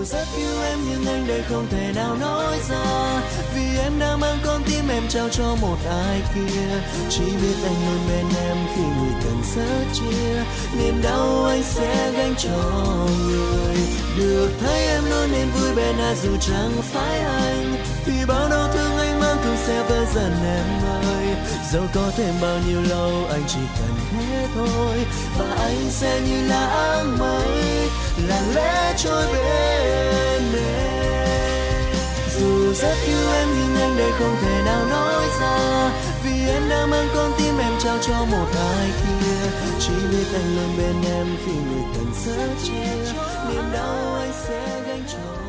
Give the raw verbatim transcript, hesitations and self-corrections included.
Dù rất yêu em nhưng anh đây không thể nào nói ra, vì em đã mang con tim em trao cho một ai kia. Chỉ biết anh luôn bên em khi người cần sẻ chia, niềm đau anh sẽ gánh cho người. Được thấy em luôn nên vui bên ai dù chẳng phải anh, thì bao đau thương anh mang cũng sẽ vơi dần em ơi. Dẫu có thêm bao nhiêu lâu anh chỉ cần thế thôi, và anh sẽ như là áng mây lặng lẽ trôi bên em. Dù rất yêu em nhưng anh đây không thể nào nói ra, vì em đã mang con tim em trao cho một ai kia. Chỉ biết anh luôn bên em khi người cần sẻ chia, niềm đau anh sẽ gánh cho